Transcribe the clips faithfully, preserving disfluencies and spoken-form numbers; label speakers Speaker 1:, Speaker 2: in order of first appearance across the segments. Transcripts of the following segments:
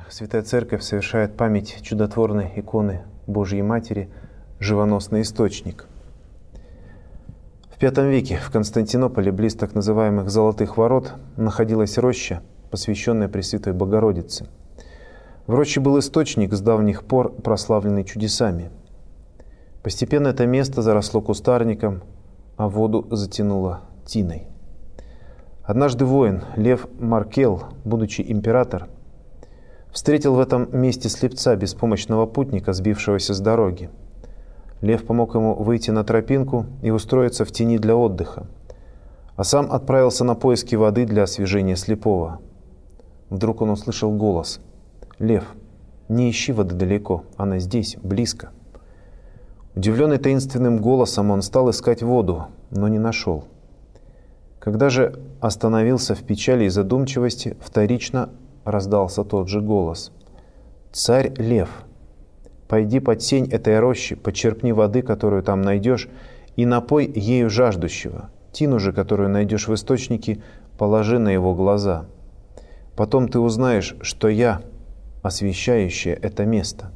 Speaker 1: Святая Церковь совершает память чудотворной иконы Божьей Матери «Живоносный источник». В пятом веке в Константинополе, близ так называемых Золотых ворот, находилась роща, посвященная Пресвятой Богородице. В роще был источник, с давних пор прославленный чудесами. Постепенно это место заросло кустарником, а воду затянуло тиной. Однажды воин Лев Маркел, будучи император, встретил в этом месте слепца, беспомощного путника, сбившегося с дороги. Лев помог ему выйти на тропинку и устроиться в тени для отдыха, а сам отправился на поиски воды для освежения слепого. Вдруг он услышал голос: «Лев, не ищи воды далеко, она здесь, близко». Удивленный таинственным голосом, он стал искать воду, но не нашел. Когда же остановился в печали и задумчивости, вторично раздался тот же голос: «Царь Лев, пойди под сень этой рощи, почерпни воды, которую там найдешь, и напой ею жаждущего. Тину же, которую найдешь в источнике, положи на его глаза. Потом ты узнаешь, что я, освящающая это место.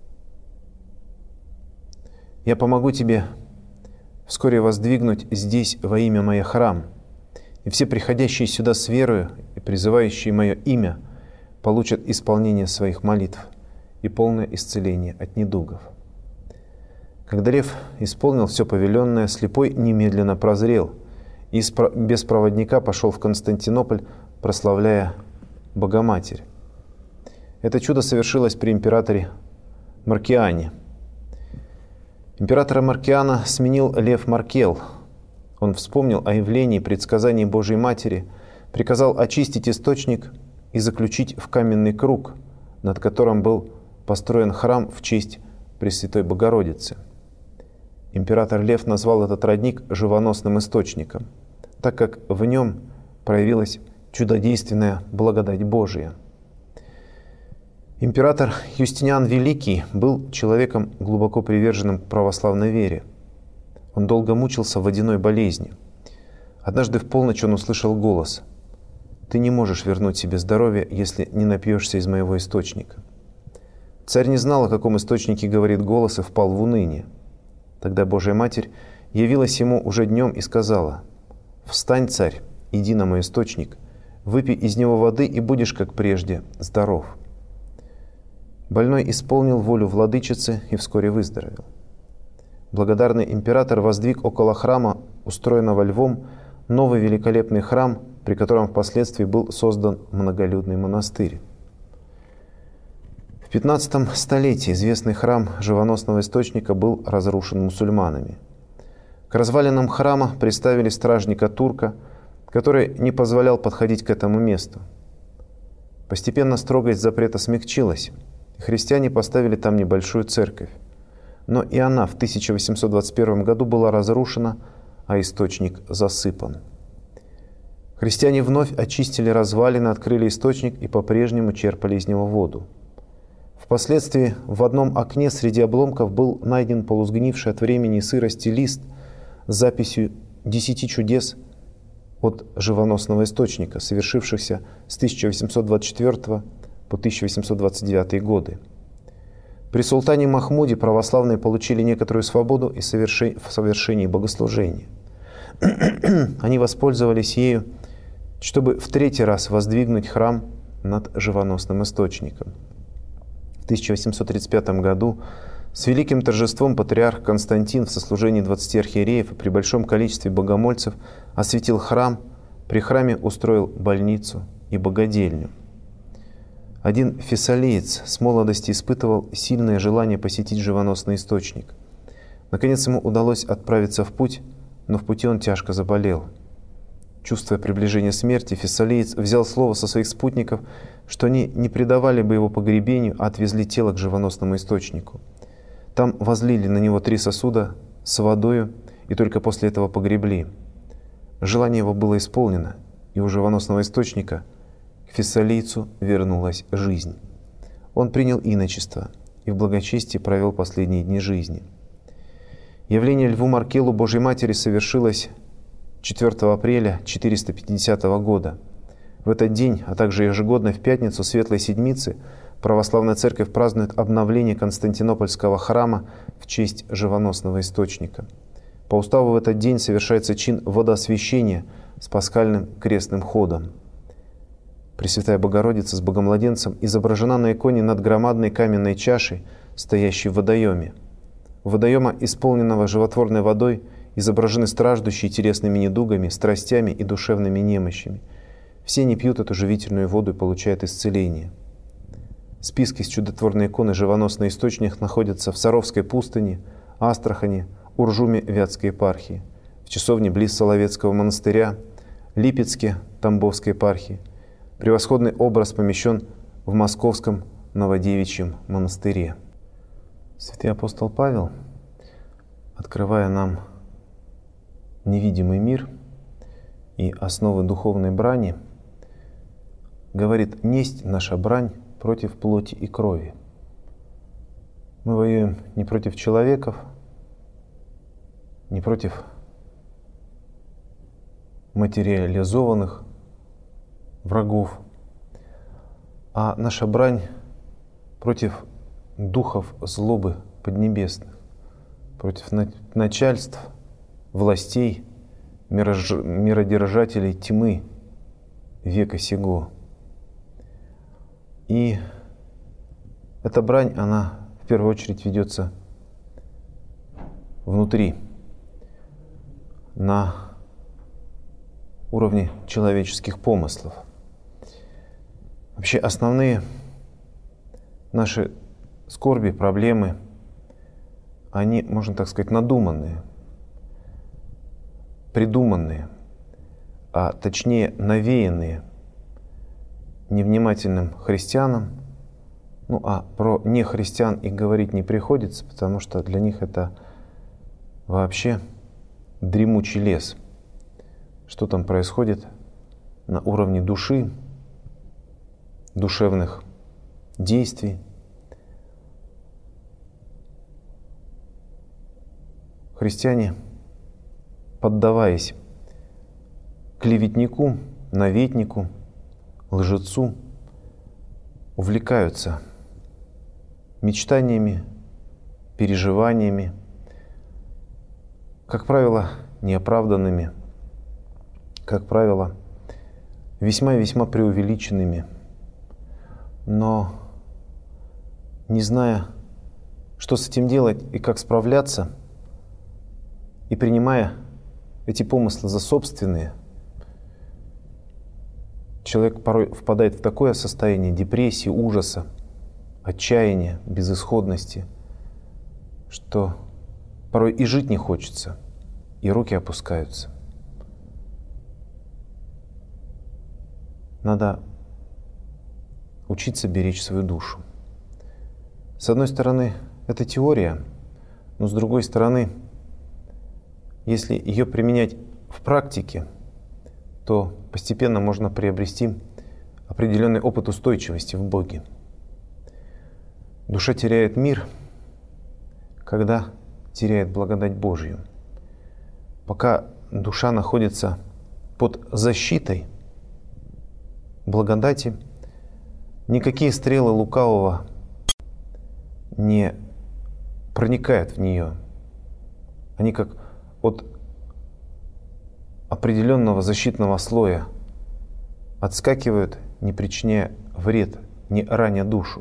Speaker 1: Я помогу тебе вскоре воздвигнуть здесь во имя мое храм, и все приходящие сюда с верою и призывающие мое имя получат исполнение своих молитв и полное исцеление от недугов». Когда Лев исполнил все повеленное, слепой немедленно прозрел и без проводника пошел в Константинополь, прославляя Богоматерь. Это чудо совершилось при императоре Маркиане. Императора Маркиана сменил Лев Маркел. Он вспомнил о явлении и предсказании Божьей Матери, приказал очистить источник и заключить в каменный круг, над которым был построен храм в честь Пресвятой Богородицы. Император Лев назвал этот родник живоносным источником, так как в нем проявилась чудодейственная благодать Божия. Император Юстиниан Великий был человеком, глубоко приверженным православной вере. Он долго мучился водяной болезнью. Однажды в полночь он услышал голос: «Ты не можешь вернуть себе здоровье, если не напьешься из моего источника». Царь не знал, о каком источнике говорит голос, и впал в уныние. Тогда Божья Матерь явилась ему уже днем и сказала: «Встань, царь, иди на мой источник, выпей из него воды, и будешь, как прежде, здоров». Больной исполнил волю владычицы и вскоре выздоровел. Благодарный император воздвиг около храма, устроенного львом, новый великолепный храм, при котором впоследствии был создан многолюдный монастырь. В пятнадцатом столетии известный храм живоносного источника был разрушен мусульманами. К развалинам храма приставили стражника-турка, который не позволял подходить к этому месту. Постепенно строгость запрета смягчилась, и христиане поставили там небольшую церковь. Но и она в тысяча восемьсот двадцать первом году была разрушена, а источник засыпан. Христиане вновь очистили развалины, открыли источник и по-прежнему черпали из него воду. Впоследствии в одном окне среди обломков был найден полусгнивший от времени и сырости лист с записью десяти чудес от живоносного источника, совершившихся с тысяча восемьсот двадцать четвёртого по тысяча восемьсот двадцать девятый годы. При султане Махмуде православные получили некоторую свободу и в совершении богослужения. Они воспользовались ею, чтобы в третий раз воздвигнуть храм над живоносным источником. В тысяча восемьсот тридцать пятом году с великим торжеством патриарх Константин в сослужении двадцати архиереев и при большом количестве богомольцев осветил храм, при храме устроил больницу и богадельню. Один фессалиец с молодости испытывал сильное желание посетить живоносный источник. Наконец ему удалось отправиться в путь, но в пути он тяжко заболел. Чувствуя приближение смерти, фессалиец взял слово со своих спутников, что они не предавали бы его погребению, а отвезли тело к живоносному источнику. Там возлили на него три сосуда с водою и только после этого погребли. Желание его было исполнено, и у живоносного источника к фессалийцу вернулась жизнь. Он принял иночество и в благочестии провел последние дни жизни. Явление Льву Маркелу Божьей Матери совершилось четвёртого апреля четыреста пятидесятого года. В этот день, а также ежегодно в пятницу Светлой Седмицы, православная церковь празднует обновление Константинопольского храма в честь живоносного источника. По уставу в этот день совершается чин водоосвящения с пасхальным крестным ходом. Пресвятая Богородица с Богомладенцем изображена на иконе над громадной каменной чашей, стоящей в водоеме. У водоема, исполненного животворной водой, изображены страждущие телесными недугами, страстями и душевными немощами. Все они пьют эту живительную воду и получают исцеление. Списки с чудотворной иконы «Живоносный источник» находятся в Саровской пустыне, Астрахани, Уржуме Вятской епархии, в часовне близ Соловецкого монастыря, Липецке Тамбовской епархии. Превосходный образ помещен в Московском Новодевичьем монастыре. Святый апостол Павел, открывая нам невидимый мир и основы духовной брани, говорит: «Несть наша брань против плоти и крови». Мы воюем не против человеков, не против материализованных врагов, а наша брань против духов злобы поднебесных, против начальств, властей, миродержателей тьмы века сего. И эта брань, она в первую очередь ведется внутри, на уровне человеческих помыслов. Вообще основные наши скорби, проблемы, они, можно так сказать, надуманные, придуманные, а точнее навеянные невнимательным христианам. Ну а про нехристиан и говорить не приходится, потому что для них это вообще дремучий лес. Что там происходит на уровне души, душевных действий. Христиане, поддаваясь клеветнику, наветнику, лжецу, увлекаются мечтаниями, переживаниями, как правило, неоправданными, как правило, весьма-весьма преувеличенными, но не зная, что с этим делать и как справляться, и принимая эти помыслы за собственные, человек порой впадает в такое состояние депрессии, ужаса, отчаяния, безысходности, что порой и жить не хочется, и руки опускаются. Надо учиться беречь свою душу. С одной стороны, это теория, но с другой стороны, если ее применять в практике, то постепенно можно приобрести определенный опыт устойчивости в Боге. Душа теряет мир, когда теряет благодать Божью. Пока душа находится под защитой благодати, никакие стрелы лукавого не проникают в нее. Они как от определенного защитного слоя отскакивают, не причиняя вред, не раня душу.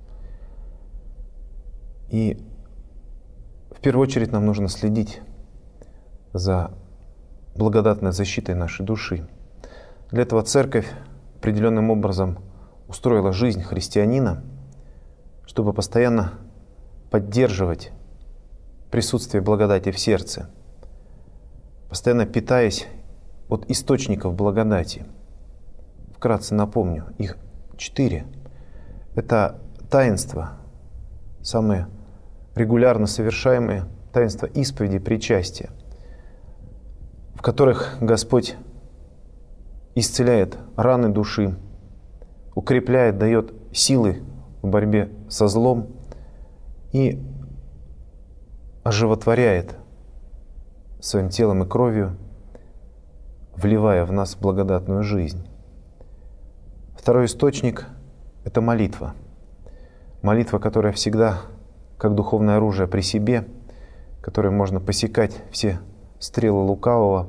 Speaker 1: И в первую очередь нам нужно следить за благодатной защитой нашей души. Для этого Церковь определенным образом устроила жизнь христианина, чтобы постоянно поддерживать присутствие благодати в сердце, постоянно питаясь от источников благодати. Вкратце напомню, их четыре. Это таинства, самые регулярно совершаемые таинства исповеди, причастия, в которых Господь исцеляет раны души, укрепляет, дает силы в борьбе со злом и оживотворяет своим телом и кровью, вливая в нас благодатную жизнь. Второй источник — это молитва. Молитва, которая всегда как духовное оружие при себе, которой можно посекать все стрелы лукавого,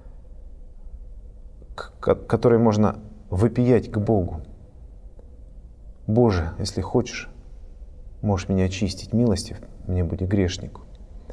Speaker 1: которой можно вопиять к Богу. Боже, если хочешь, можешь меня очистить, милостив мне буди грешнику.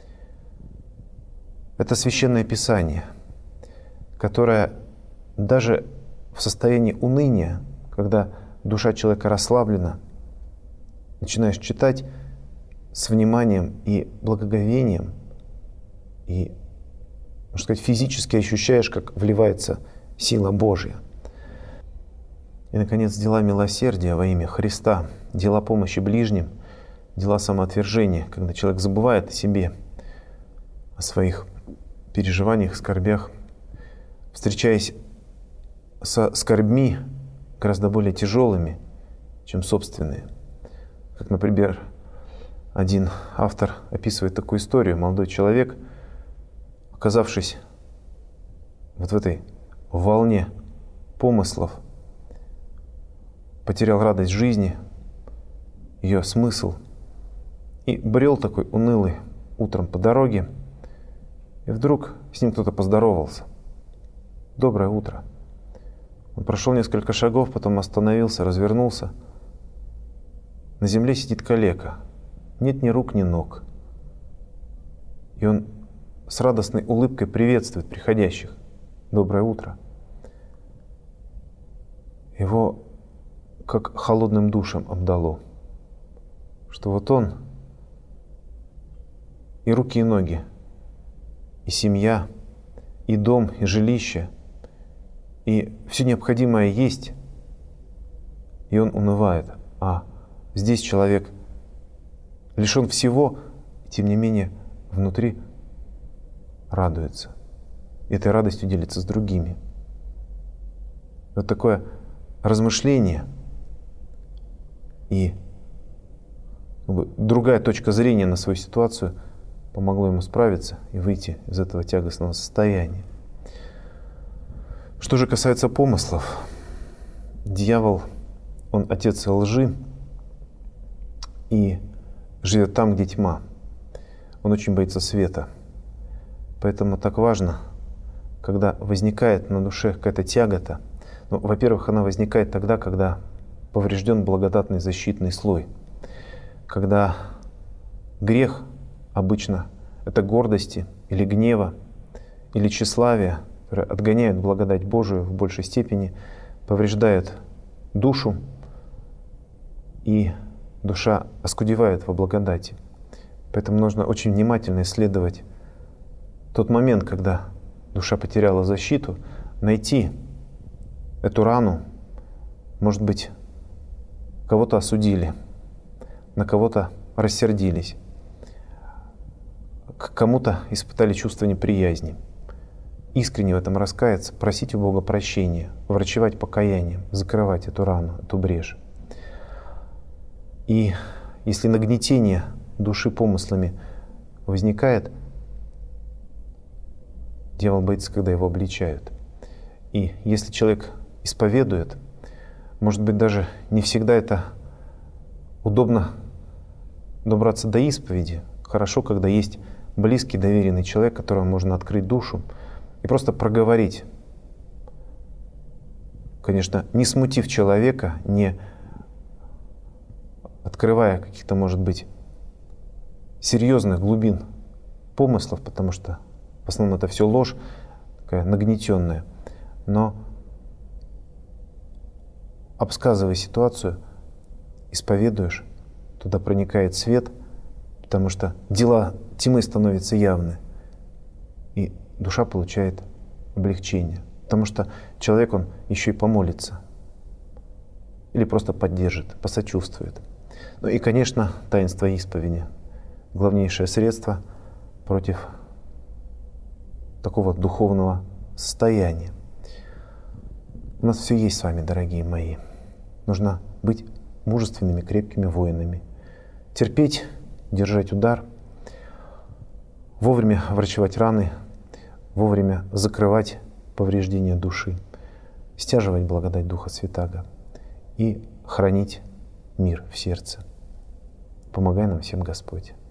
Speaker 1: Это священное Писание, которое даже в состоянии уныния, когда душа человека расслаблена, начинаешь читать с вниманием и благоговением, и, можно сказать, физически ощущаешь, как вливается сила Божья. И, наконец, дела милосердия во имя Христа, дела помощи ближним, дела самоотвержения, когда человек забывает о себе, о своих переживаниях, скорбях, встречаясь со скорбьми гораздо более тяжелыми, чем собственные. Как, например, один автор описывает такую историю. Молодой человек, оказавшись вот в этой волне помыслов, потерял радость жизни, ее смысл, и брел такой унылый утром по дороге, и вдруг с ним кто-то поздоровался. «Доброе утро». Он прошел несколько шагов, потом остановился, развернулся. На земле сидит калека. Нет ни рук, ни ног. И он с радостной улыбкой приветствует приходящих. «Доброе утро». Его как холодным душем обдало, что вот он и руки, и ноги, и семья, и дом, и жилище, и все необходимое есть, и он унывает. А здесь человек лишен всего, и тем не менее внутри радуется. И этой радостью делится с другими. Вот такое размышление и как бы другая точка зрения на свою ситуацию помогло ему справиться и выйти из этого тягостного состояния. Что же касается помыслов, дьявол, он отец лжи и живет там, где тьма. Он очень боится света. Поэтому так важно, когда возникает на душе какая-то тягота. Ну, во-первых, она возникает тогда, когда поврежден благодатный защитный слой. Когда грех обычно это гордости или гнева, или тщеславия, которые отгоняют благодать Божию в большей степени, повреждают душу, и душа оскудевает во благодати. Поэтому нужно очень внимательно исследовать тот момент, когда душа потеряла защиту, найти эту рану. Может быть, кого-то осудили, на кого-то рассердились, к кому-то испытали чувство неприязни. Искренне в этом раскаяться, просить у Бога прощения, врачевать покаянием, закрывать эту рану, эту брешь. И если нагнетение души помыслами возникает, дьявол боится, когда его обличают. И если человек исповедует, может быть, даже не всегда это удобно добраться до исповеди. Хорошо, когда есть близкий, доверенный человек, которому можно открыть душу и просто проговорить. Конечно, не смутив человека, не открывая каких-то, может быть, серьезных глубин помыслов, потому что в основном это все ложь, такая нагнетенная. Но обсказывая ситуацию, исповедуешь, туда проникает свет, потому что дела тьмы становятся явны, и душа получает облегчение. Потому что человек, он еще и помолится, или просто поддержит, посочувствует. Ну и, конечно, таинство исповеди — главнейшее средство против такого духовного состояния. У нас все есть с вами, дорогие мои. Нужно быть мужественными, крепкими воинами, терпеть, держать удар, вовремя врачевать раны, вовремя закрывать повреждения души, стяживать благодать Духа Святаго и хранить мир в сердце. помогай нам всем, Господь.